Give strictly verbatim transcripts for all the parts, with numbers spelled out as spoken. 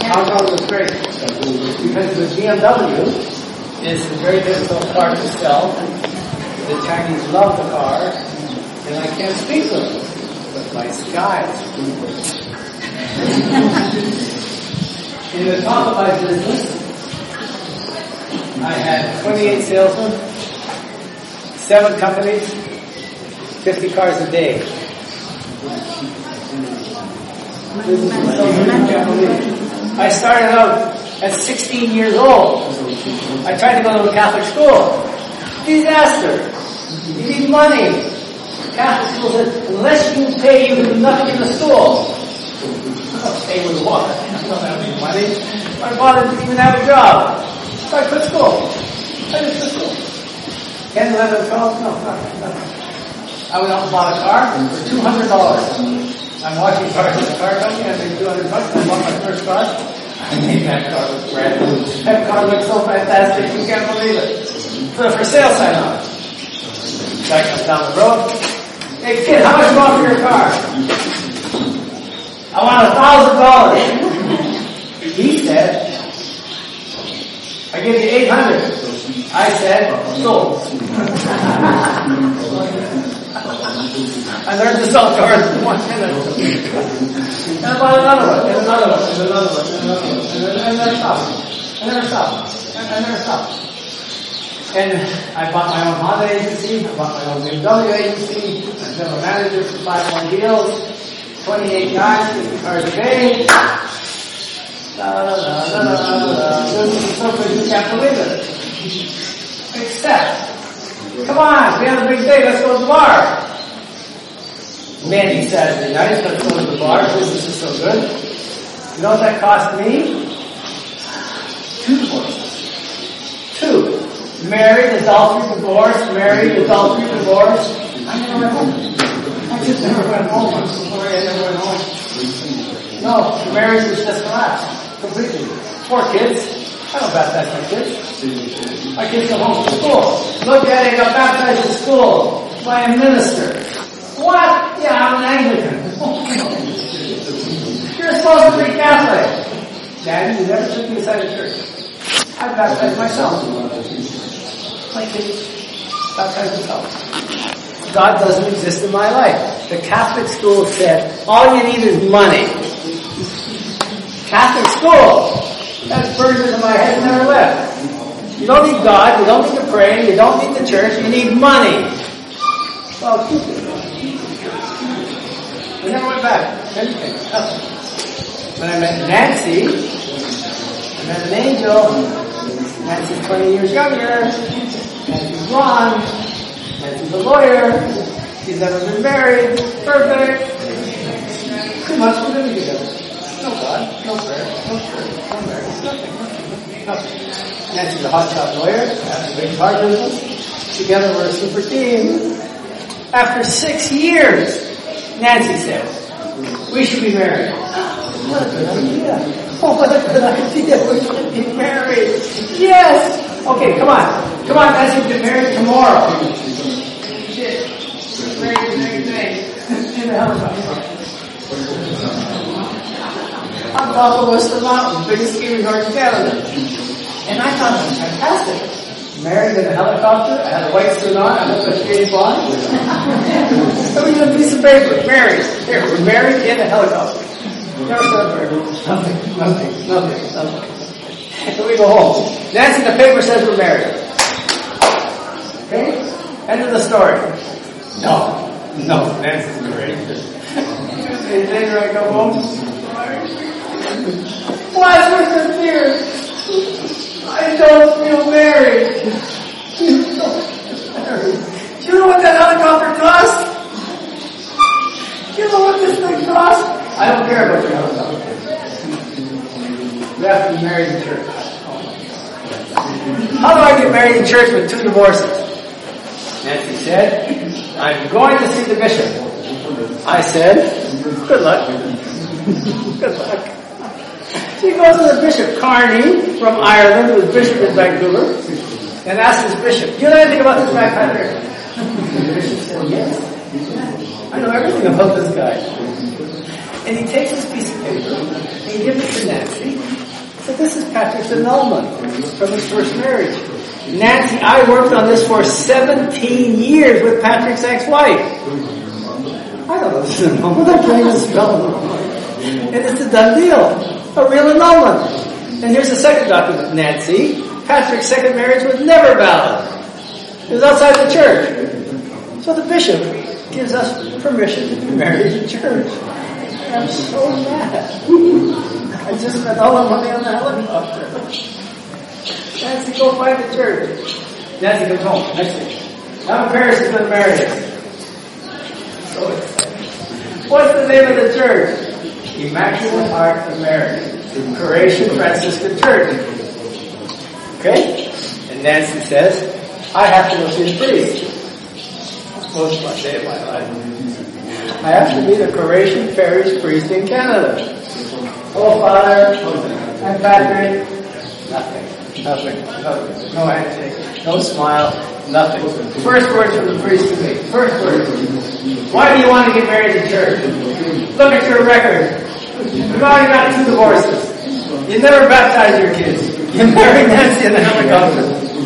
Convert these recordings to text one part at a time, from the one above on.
Hong Kong was great. Because the B M W is a very difficult car to sell. The Chinese love the car, and I can't speak to them. But my skies. In the top of my business, I had twenty-eight salesmen, seven companies, fifty cars a day. I started out at sixteen years old. I tried to go to a Catholic school. Disaster. You need money. Catholic school said, unless you pay, you can do nothing in the school. I'll pay with what? I don't have any money. My father didn't even have a job. So I quit school. I just quit school. ten, eleven, twelve, no, nothing, nothing. I went out and bought a car for two hundred dollars. I'm washing cars in the car company. I paid two hundred bucks. I bought my first car. I made that car look brand new. That car looks so fantastic. You can't believe it. Put a for sale sign on it. Guy comes down the road. Hey kid, how much you want for your car? I want a thousand dollars. He said, I give you eight hundred. I said, sold. I learned to sell cars in one minute. And I bought another one, and another one, and another one, and another one, and I never stopped. I never stopped. I never stopped. And I bought my own Honda agency, I bought my own B M W agency, I'm general manager for five one deals, twenty-eight guys, fifty cars a day. La la la la la la la. This is something you can't believe it. Except, come on, we have a big day, let's go to the bar. Mandy Saturday night, let's go to the bar, business is so good. You know what that cost me? Two divorces. Two. Married, adultery, divorce, married, adultery, divorce. I never went home. I just never went home. I'm so sorry I never went home. No, the marriage was just collapsed. Completely. Four kids. I don't baptize my kids. My kids go home from school. Look at it, I got baptized in school by a minister. What? Yeah, I'm an Anglican. You're supposed to be Catholic. Daddy, you never took me inside the church. I baptized myself. My kids baptized themselves. God doesn't exist in my life. The Catholic school said, all you need is money. Catholic school. That's burned into my head and never left. You don't need God, you don't need to pray, you don't need the church, you need money. Well, keep it. We never went back. Anything. Nothing. When I met Nancy, I met an angel. Nancy's twenty years younger. Nancy's blonde. Nancy's a lawyer. She's never been married. Perfect. Too much for living together. No God, no prayer, no church, no marriage, nothing, nothing, nothing. Nancy's a hotshot lawyer. Has a big car business. Together we're a super team. After six years, Nancy says, we should be married. What a good idea. Oh, what a good idea. We should be married. Yes. Okay, come on. Come on, Nancy, we'll get married tomorrow. Shit. Married the next day. In the helicopter. On top of Western Mountain, biggest ski resort in Canada. And I thought it was fantastic. Married in a helicopter, I had a white suit on, I looked like James Bond. Let me get a piece of paper, married. Here, we're married in a helicopter. Never said married. Nothing, nothing, nothing, nothing. So we go home. Nancy, the paper says we're married. Okay? End of the story. No, no, Nancy's married. Days later I go home. Why was there tears? I don't feel married. You don't feel married. Do you know what that helicopter costs? Do you know what this thing costs? I don't care about your helicopter. You have to be married in church. How do I get married in church with two divorces? Nancy said, I'm going to see the bishop. I said, good luck. Good luck. She goes to the Bishop Carney from Ireland, who was bishop in Vancouver, and asks his bishop, do you know anything about this guy, Patrick? The bishop said, yes. I know everything about this guy. And he takes this piece of paper, and he gives it to Nancy, So this is Patrick's annulment from his first marriage. Nancy, I worked on this for seventeen years with Patrick's ex-wife. I don't know this is an annulment. I can't even spell annulment. And it's a done deal. A real annulment. And here's the second document, Nancy. Patrick's second marriage was never valid. It was outside the church. So the bishop gives us permission to be married in church. And I'm so mad. I just spent all the money on the helicopter. Nancy, go find the church. Nancy comes home. Next week. I'm Paris is going to marry us. So excited. What's the name of the church? Immaculate Heart of Mary. Croatian Franciscan Church. Okay? And Nancy says, I have to go see the priest. Most of my day of my life. I have to meet a Croatian parish priest in Canada. Oh, Father, I'm Patrick. Nothing. Nothing. Nothing. No handshake. No smile. Nothing. First word from the priest to me. First word. Why do you want to get married in church? Look at your record. You've already got two divorces. You never baptized your kids. You married Nancy in the helicopter.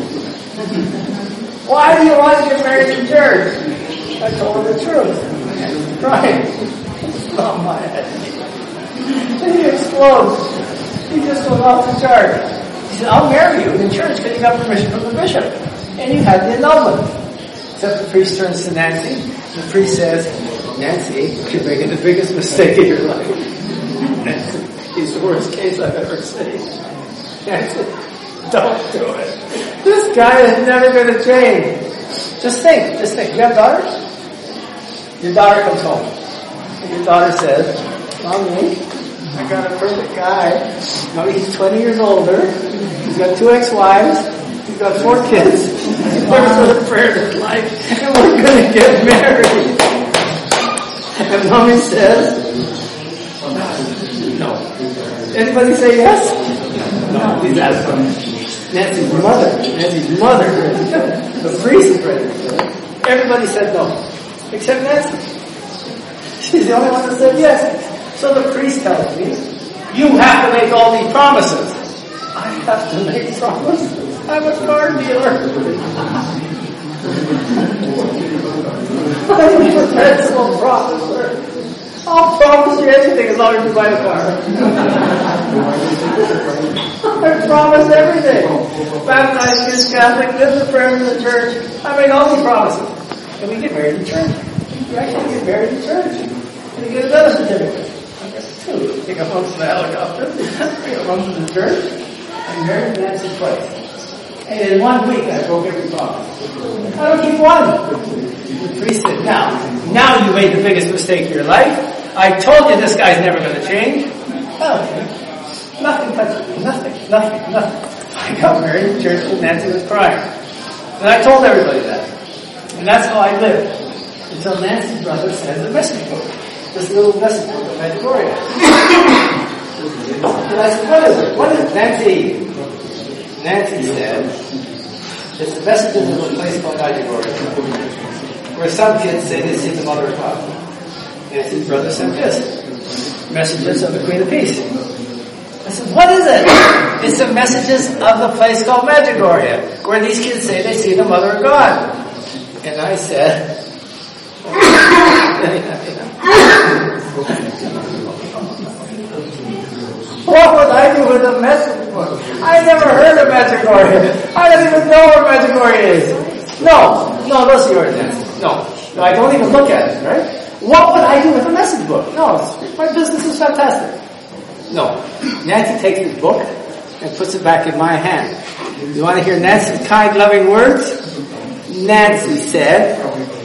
Why do you want to get married in church? I told her the truth. Right. It's not my head. And he explodes. He just goes off the chart. He said, I'll marry you in church because you got permission from the bishop. And you had the annulment. Except the priest turns to Nancy. The priest says, Nancy, you're making the biggest mistake of your life. Nancy, he's the worst case I've ever seen. Nancy, don't do it. This guy is never going to change. Just think, just think. You have daughters? Your daughter comes home. And your daughter says, Mommy, I got a perfect guy. Mommy, he's twenty years older. He's got two ex-wives. He's got four kids. He's never said a prayer in his life. And we're going to get married. And Mommy says, no. Anybody say yes? No, please ask them. Nancy's mother. Nancy's mother. The priest read it. Everybody said no. Except Nancy. She's the only one that said yes. So the priest tells me, you have to make all these promises. I have to make promises. I'm a car dealer. I'm a professional promiser. I'll promise you anything as long as you buy a car. I promise everything. Baptize, kids, Catholic, live the prayers in the church. I make all these promises. And we get married in church. We actually get married in church. And we get another certificate. I guess two. Take a home to the helicopter. Take a home to the church. And married Nancy twice. And in one week I broke every promise. I don't keep one. The priest said, now, now you made the biggest mistake of your life. I told you this guy's never going to change. Oh, nothing touched me. Nothing, nothing, nothing. I got married in church and Nancy was crying. And I told everybody that. And that's how I lived. Until Nancy's brother sends a message book. This little message book of Medjugorje. And I said, what is it? What is it? Nancy? Nancy said, it's the messages of a place called Medjugorje, where some kids say they see the Mother of God. Nancy's brother sent this. Messages of the Queen of Peace. I said, what is it? It's the messages of the place called Medjugorje, where these kids say they see the Mother of God. And I said, what would I do with a message book? I never heard of Medjugorje. I don't even know where Medjugorje is. No, no, those are yours, Nancy. No, no, I don't even look at it, right? What would I do with a message book? No, my business is fantastic. No, Nancy takes this book and puts it back in my hand. You want to hear Nancy's kind, loving words? Nancy said,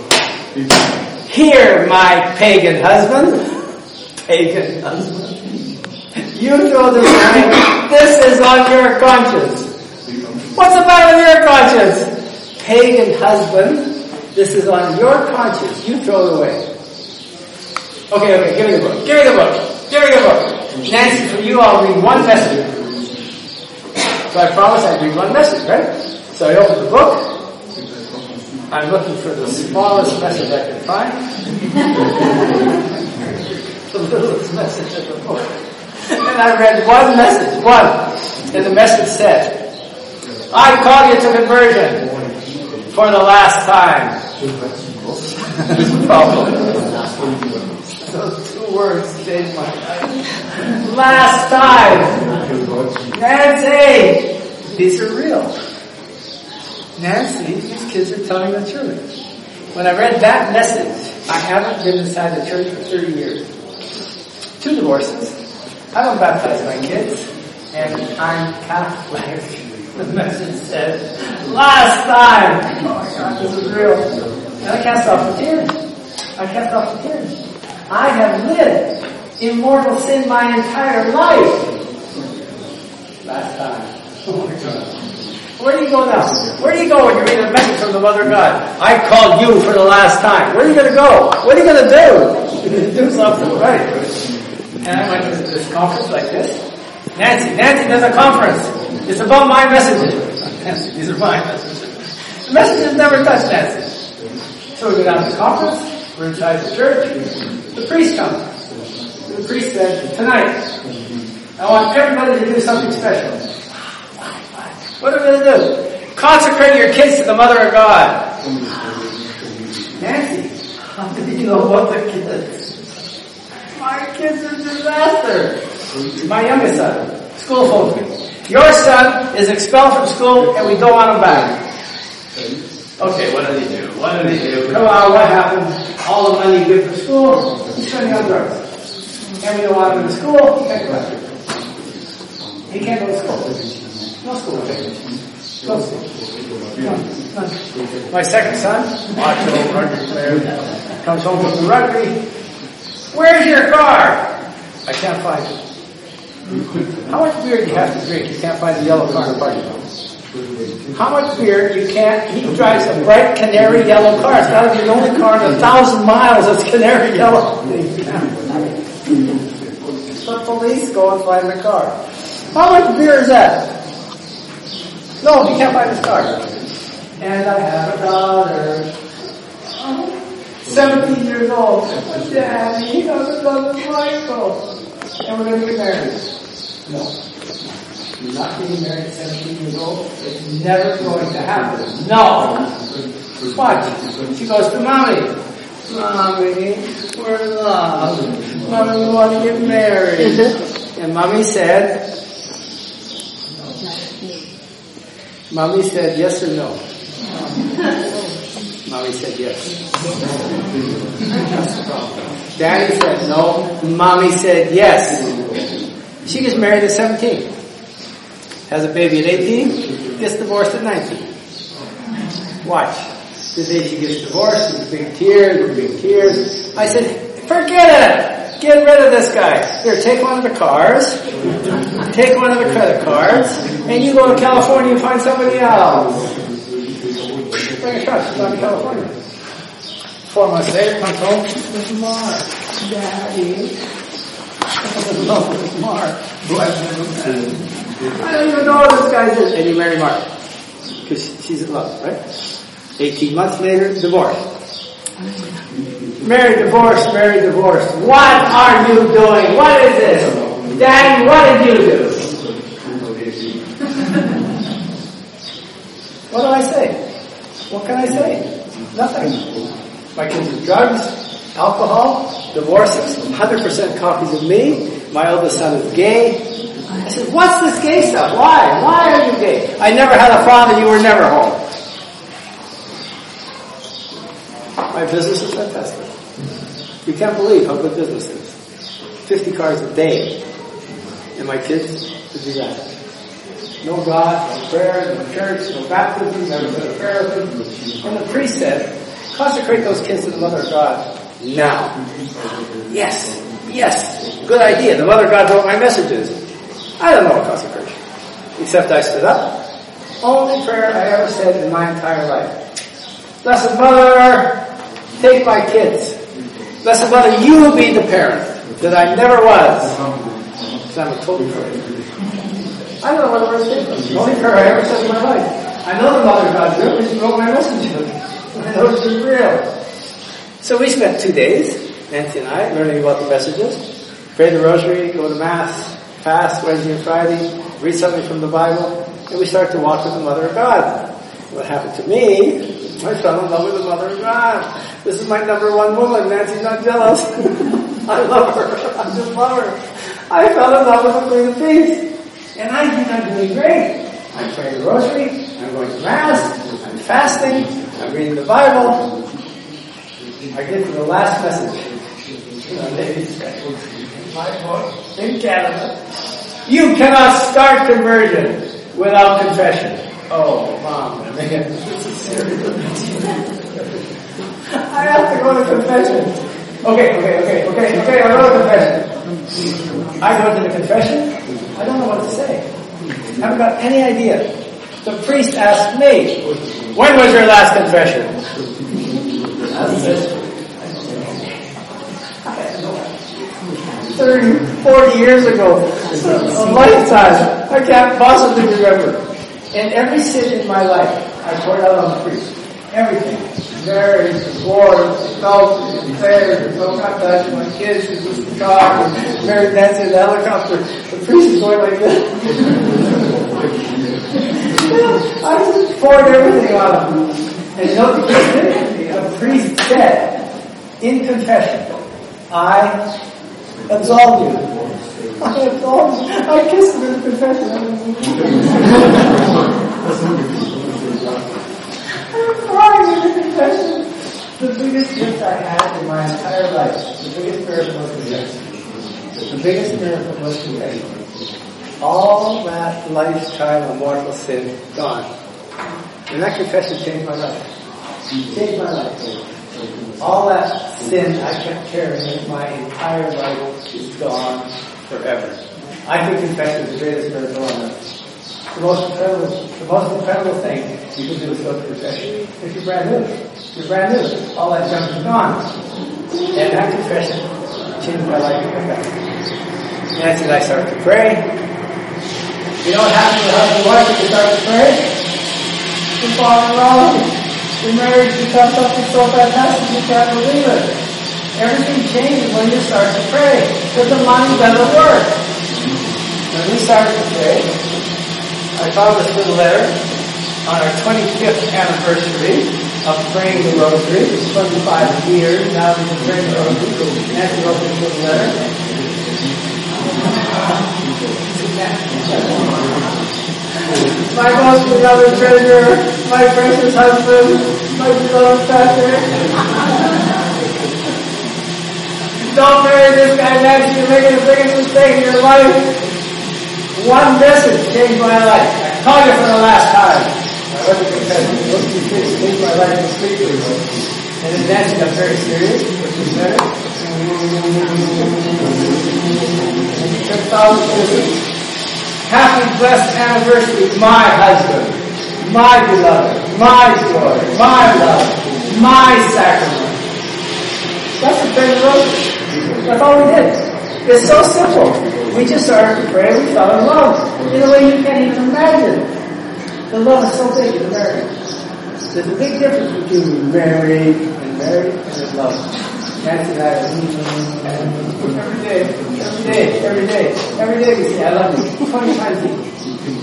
here, my pagan husband. Pagan husband. You know this line. This is on your conscience. What's the matter with your conscience? Pagan husband. This is on your conscience. You throw it away. Okay, okay, give me the book. Give me the book. Give me the book. Nancy, for you, I'll read one message. So I promised I'd read one message, right? So I opened the book. I'm looking for the smallest message I can find. The littlest message of the book. And I read one message, one. And the message said, I call you to conversion for the last time. Problem. Those two words changed my life. Last time. Nancy! These are real. Nancy, these kids are telling the truth. When I read that message, I haven't been inside the church for thirty years. Two divorces. I don't baptize my kids. And I'm Catholic. The message said, last time! Oh my God, this is real. And I can't stop the tears. I can't stop the tears. I have lived in mortal sin my entire life. Last time. Oh my God. Where do you go now? Where do you go when you read a message from the Mother of God? I called you for the last time. Where are you going to go? What are you going to do? Do something, right? And I went to this conference like this. Nancy, Nancy, there's a conference. It's about my messages. Nancy, these are my messages. The messages never touch Nancy. So we go down to the conference. We're inside the church. The priest comes. The priest said, tonight, I want everybody to do something special. What are we going to do? Consecrate your kids to the Mother of God. Nancy, how do you know about the kids? My kids are a disaster. My youngest son, school phone me. Your son is expelled from school and we don't want him back. Okay, what did he do? What did he do? Come on, what happened? All the money you give for school, he's spending on drugs. And we don't want him in school, he can't go back. He can't go to school. No school. No school. No, no. My second son, macho rugby player, comes home from the rugby. Where's your car? I can't find it. How much beer do you have to drink? You can't find the yellow car in the party. How much beer you can't? He drives a bright canary yellow car. It's got to be the only car in a thousand miles that's canary yellow. The police go and find the car. How much beer is that? No, he can't find his car. And I have a daughter, seventeen years old. Daddy, he doesn't love his Michael. And we're going to get married. No. You're not getting married at seventeen years old. It's never going to happen. No. What? She goes to Mommy. Mommy, we're in love. Mommy, we want to get married. And Mommy said, Mommy said yes or no? Mommy said yes. Daddy said no. Mommy said yes. She gets married at seventeen. Has a baby at eighteen. Gets divorced at nineteen. Watch. The day she gets divorced, there's big tears, there's big tears. I said, forget it! Get rid of this guy. Here, take one of the cars. Take one of the credit cards. And you go to California and find somebody else. Bring a truck. She's going to California. Four months later, comes home. With Mark. Daddy. I love with Mark. I don't even know what this guy is. And you marry Mark. Because she's in love, right? eighteen months later, divorce. Married, divorced, married, divorced. What are you doing? What is this? Daddy, what did you do? What do I say? What can I say? Nothing. My kids are drugs, alcohol, divorces, one hundred percent copies of me. My oldest son is gay. I said, what's this gay stuff? Why? Why are you gay? I never had a father, you were never home. My business is fantastic. You can't believe how good business is. Fifty cars a day. And my kids to do that. No God, no prayer, no church, no baptism, never been a prayer with them. And the priest said, consecrate those kids to the Mother of God now. Yes, yes, good idea. The Mother of God wrote my messages. I don't know what consecration. Except I stood up. Only prayer I ever said in my entire life. Blessed Mother, take my kids. Blessed Mother, you be the parent that I never was. So I'm a total prayer. I don't know what the words came from. The only prayer I ever said in my life. I know the Mother of God's real because she wrote my messages. I know she's real. So we spent two days, Nancy and I, learning about the messages. Pray the rosary, go to Mass, fast Wednesday and Friday. read something from the Bible, and we start to walk with the Mother of God. What happened to me, I fell in love with the Mother of God. This is my number one woman. Nancy's not jealous. I love her. I just love her. I fell in love with the Queen of Peace. And I think I'm doing great. I'm praying the rosary. I'm going to Mass. I'm fasting. I'm reading the Bible. I get to the last message. My book in Canada. You cannot start conversion without confession. Oh, Mom, man, this is serious. I have to go to confession. Okay, okay, okay, okay, okay, I go to confession. I go to the confession, I don't know what to say. I haven't got any idea. The priest asked me, when was your last confession? I said, thirty, forty years ago, a lifetime. I can't possibly remember. And every sin in my life, I poured out on the priest. Everything. Marriage, divorce, adultery, affairs, no contact with my kids, who used to talk, and married Nancy in the helicopter. The priest is going like this. I just poured everything on him. And you know what the priest did? The priest said, in confession, I absolve you. I absolve you. I kissed him in confession. I'm crying in the confession. The biggest gift I had in my entire life, the biggest miracle was confession. The biggest miracle was confession. All that lifetime of mortal sin gone. And that confession changed my life. Changed my life. All that sin I kept carrying my entire life is gone forever. I think confession is the greatest miracle on earth. The most incredible, the most incredible thing you can do is go to confession. If you're brand new, you're brand new. All that junk is gone. And that confession changed my life forever. Nancy and I started to pray. You know what happens to husband and wife when you start to pray? You fall in love. Your marriage becomes something so fantastic you can't believe it. Everything changes when you start to pray, because the mind doesn't work. When we started to pray, I found this little letter on our twenty-fifth anniversary of praying the rosary. It's twenty-five years now we've been praying the rosary. Nancy wrote this little letter. My most beloved treasure, my precious husband, my beloved pastor. Don't marry this guy, Nancy. You're making the biggest mistake in your life. One message changed my life. I called you for the last time. I went to confession. Those two things changed my life completely. And then Nancy got very serious, which was better. ten thousand visits. Happy, blessed anniversary, my husband, my beloved, my joy, my love, my sacrament. That's the prayer of the rosary. That's all we did. It's so simple. We just started to pray, we fell in love in a way you can't even imagine. The love is so big in marriage. There's a big difference between married and married and in love. Nancy and I are every day, every day, every day, every day we say, I love you. twenty times a week.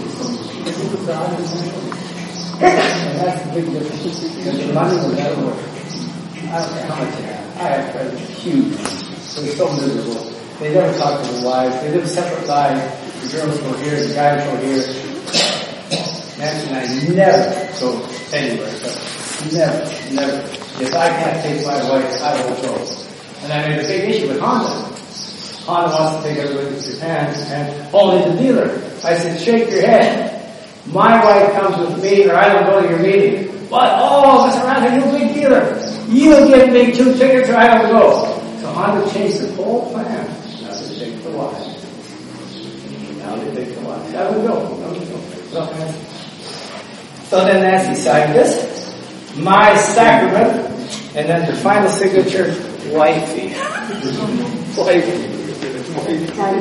And that's the big difference. Because the money will never work. I don't care how much you have. I have friends huge. They're so miserable. They never talk to their wives. They live separate lives. The girls go here, the guys go here. Nancy and I never go anywhere. Never, never. If I can't take my wife, I won't go. And I made a big issue with Honda. Honda wants to take everybody to Japan and only the dealer. I said, shake your head. My wife comes with me or I don't go to your meeting. What? Oh, Mister Ranta, you big dealer. You give me two tickets or I don't go. So Honda changed the whole plan. Now they take the wife. Now they take the wife. I would go. I would go. So then Nancy signed this. My sacrament, and then the final signature, wifey. Wifey. My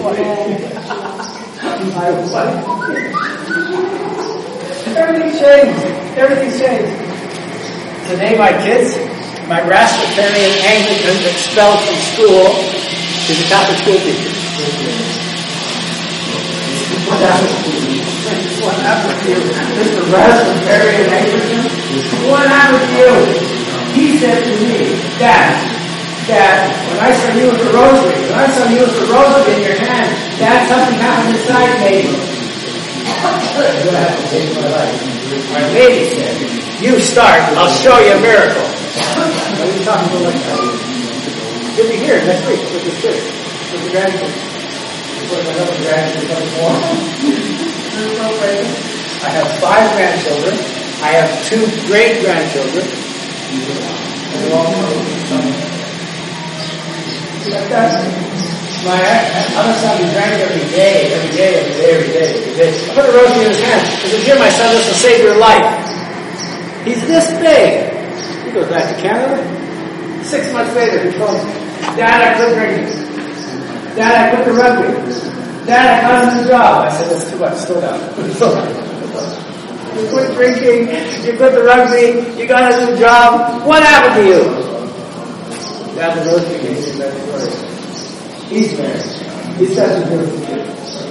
wife. Everything changed. Everything changed. Today my kids, my Rastafarian Anglican expelled from school is a Catholic school teacher. What happened to you? Mister Raspberry and Anglican? What happened to you? He said to me, Dad, Dad, when I saw you with the rosary, when I saw you with the rosary in your hand, Dad, something happened inside me. What happened to change my life? My lady said, you start, I'll show you a miracle. What are you talking about like that? You'll be here next week with the kids, with the grandkids. With another grandkids coming more. I have five grandchildren. I have two great-grandchildren. And they're all like that. My other son, he drank every day, every day, every day, every day, every day. I put a rosary in his hand. I said, here, my son, this will save your life. He's this big. He goes back to Canada. Six months later, he told me, Dad, I quit drinking. Dad, I quit the rugby. Dad, I got a new job. I said, that's too much. Slow down. Slow down. You quit drinking. You quit the rugby. You got a new job. What happened to you? Dad, the rosary gave me that story. He's married. He's such a beautiful kid.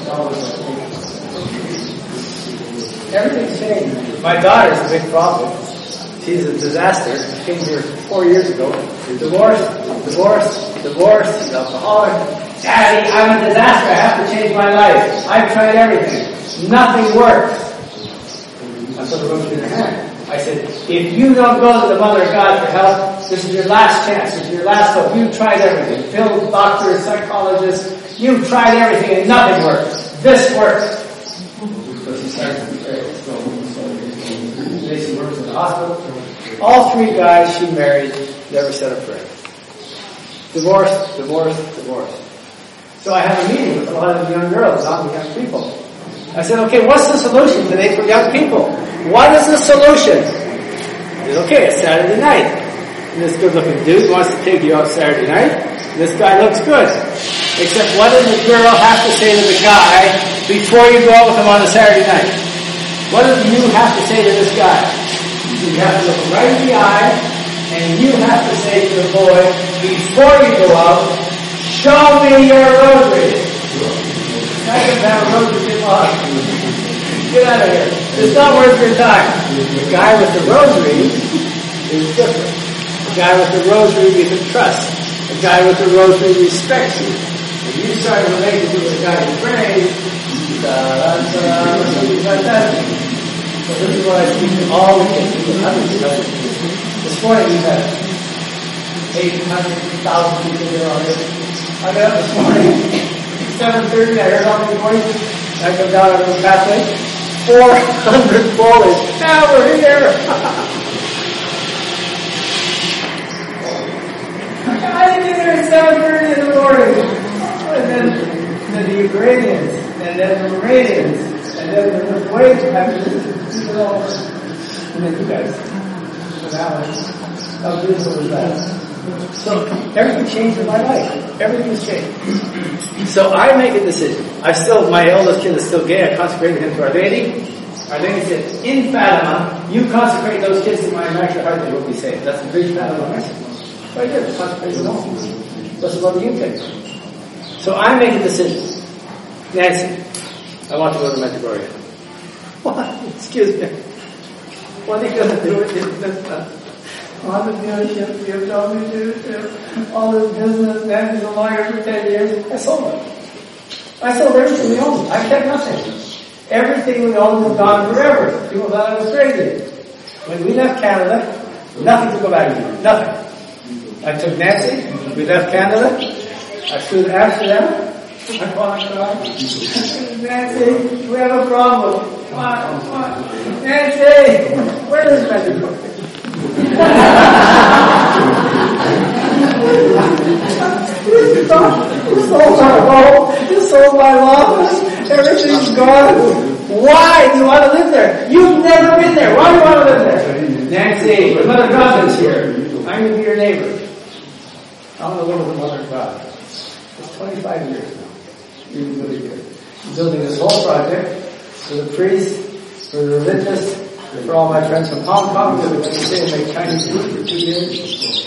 Everything's changed. My daughter's a big problem. She's a disaster. She came here four years ago. Divorced, divorced, divorced. She's alcoholic. Daddy, I'm a disaster. I have to change my life. I've tried everything. Nothing works. I put the rosary in her hand. I said, if you don't go to the Mother of God for help, this is your last chance. This is your last hope. You've tried everything. Phil, doctors, psychologists. You've tried everything and nothing works. This works. So she started to pray. So, so she works in the hospital. All three guys she married never said a prayer. Divorced, divorced, divorced. So I have a meeting with a lot of young girls, not the young people. I said, okay, what's the solution today for young people? What is the solution? He said, okay, it's Saturday night. And this good-looking dude wants to take you out Saturday night. This guy looks good. Except what does the girl have to say to the guy before you go out with him on a Saturday night? What do you have to say to this guy? You have to look right in the eye, and you have to say to the boy, before you go out, show me your rosary. I can have a rosary get lost. Get out of here. It's not worth your time. The guy with the rosary is different. The guy with the rosary you can trust. The guy with the rosary respects you. If you start a relationship with a guy who prays, that's like that. So this is what I speak to all the kids. This morning we had eight hundred thousand people here on it. I got up this morning, seven thirty, I heard all the voices. I come down on the pathway. four hundred boys. Now we're here. I didn't get there at seven thirty in the morning. And then, then the Ukrainians, and then the Romanians, and then the Lithuanians, and then you guys. How beautiful was that? So everything changed in my life. Everything's changed. So I make a decision. I still, my eldest kid is still gay. I consecrated him to Our Lady. Our Lady said, in Fatima, you consecrate those kids to my Immaculate Heart, they will be saved. That's the big Fatima message. Right there, consecrate them all. That's what you take. So I make a decision. Nancy, I want to go to Medjugorje. What? Excuse me. What are you going to do with this? All the dealerships, B M W dealership, all this business, man, he's a lawyer for ten years. I sold it. I sold everything we owned. I kept nothing. Everything we owned was gone forever. People thought I was crazy. When we left Canada, nothing to go back to. Nothing. I took Nancy. We left Canada. I flew to Amsterdam. I bought a car. Nancy, we have a problem. Come on, come on. Nancy, where is Medjugorje? You sold my home, you sold my office, everything's gone. Why do you want to live there? You've never been there. Why do you want to live there? Nancy, the Mother of God is here. I'm going to be your neighbor. I want to live with the Mother of God. It's twenty-five years now. You're really good. I'm building this whole project for the priests, for the religious, for all my friends from Hong Kong, they're going to stay and make Chinese food for two years.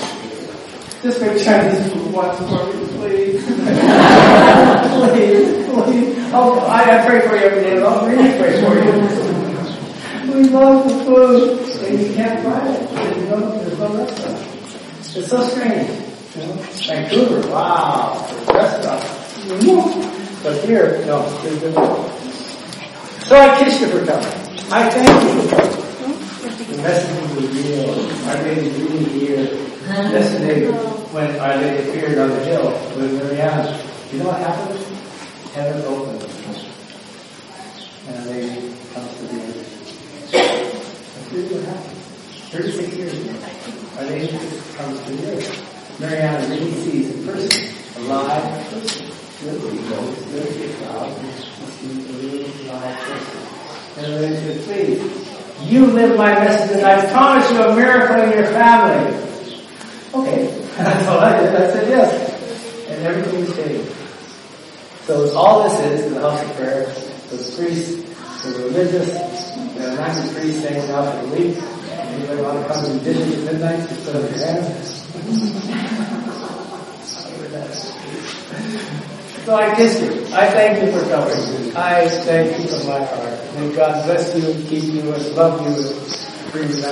Just make Chinese food once for me, please. Please, Oh, I, I pray for you every day. I'll really pray for you. We love the food, and you can't find it. There's no, there's no restaurant. It's so strange. You know? Vancouver, wow, restaurant. But here, no, there's different. So I kiss you for coming. I thank you for coming. The message was real. Our Lady is really here. Yesterday, when Our Lady appeared on the hill with Marianne, you know what happened? Heaven opened. And Our Lady comes to the earth. That's really what happened. thirty-six years ago. Our Lady comes to the earth. Marianne really sees a person, a live person. Literally goes, literally a cloud, sees a little live person. And Our Lady says, please, you live my message, and I promise you a miracle in your family. Okay, that's all I did. I said yes, and everything changed. So all this is the house of prayer. The priests, the religious, the ninety priests hanging out for the week. Anybody want to come and visit at midnight? Just put up your hand. So I kiss you. I thank you for coming. I thank you from my heart. May God bless you, keep you, and love you, and bring you back.